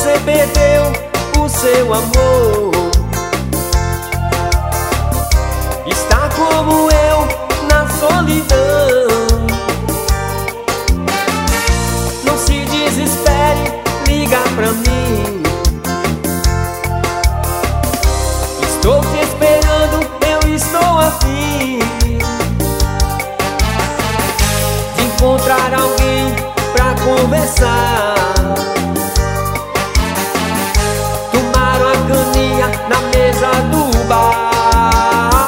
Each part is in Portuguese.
você perdeu o seu amor. Está como eu na solidão. Não se desespere, liga pra mim. Estou te esperando, eu estou afim de encontrar alguém pra conversar. Tomar uma caninha na mesa do bar.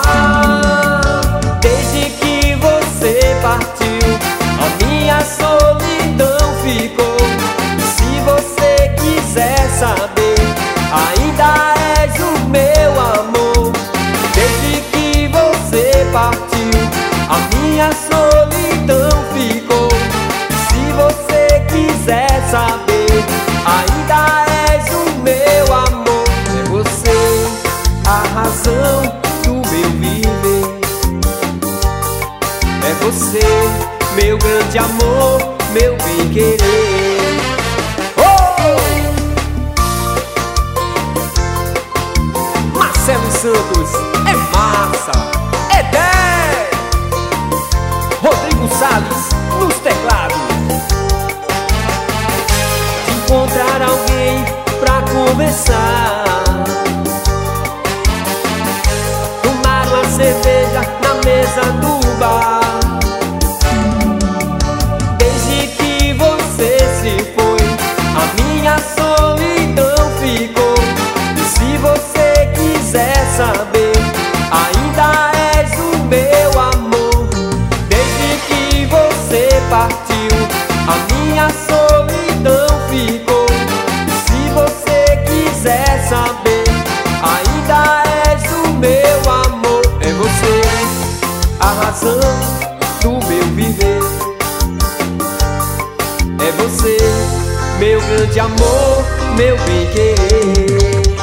Desde que você partiu, a minha solidão ficou. E se você quiser saber, ainda és o meu amor. Desde que você partiu, a minha solidão ficou. E se você quiser saber, ainda és o meu amor. É você a razão do meu viver. É você, meu grande amor, meu bem-querer. Marcelo Santos, é massa, é 10. Rodrigo Salles, nos teclados. De encontrar alguém pra conversar. Tomar uma cerveja na mesa do bar. Desde que você se foi, a minha solidão ficou. E se você quiser saber, ainda és o meu amor. Desde que você partiu, a minha solidão ficou. E se você quiser saber, ainda és o meu amor. É você a razão do meu viver. É você, meu grande amor, meu bem-querer.